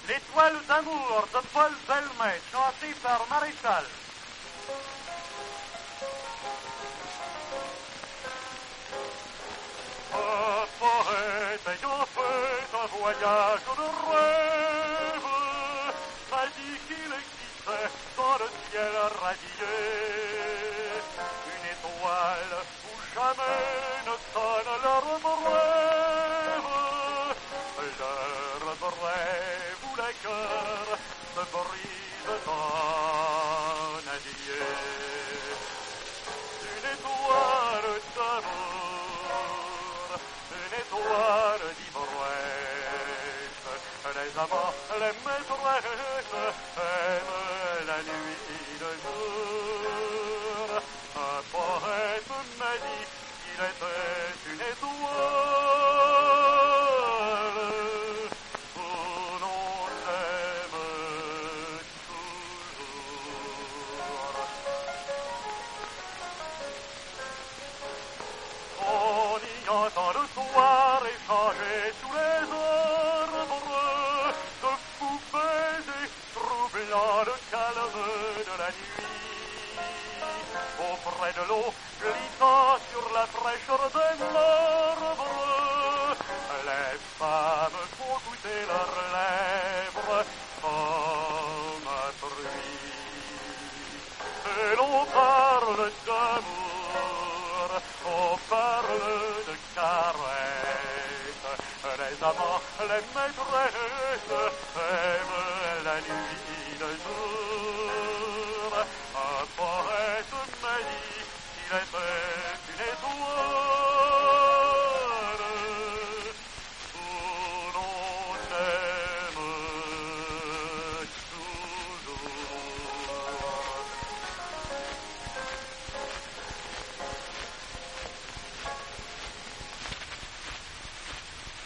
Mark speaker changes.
Speaker 1: L'étoile d'amour de Paul Belmet, chantée par Maréchal. Un poète ayant fait un voyage de rêve m'a dit qu'il existait dans le ciel radié une étoile où jamais ne sonne leur brève. Leur brève où les cœurs se brisent en adieu. Une étoile d'amour, une étoile d'ivresse. Les amants, les maîtresses aiment la nuit le jour. Un poète m'a dit qu'il était une étoile. Oh non, j'aime toujours. On y entend le soir échanger sous les arbres de fous baisers troublant le calme de la nuit. Auprès de l'eau, glissant sur la fraîcheur des arbres, les femmes font goûter leurs lèvres comme un fruit. Et l'on parle d'amour, on parle de caresses. Les amants, les maîtresses aiment la nuit le jour. Un poète m'a dit qu'il était une étoile.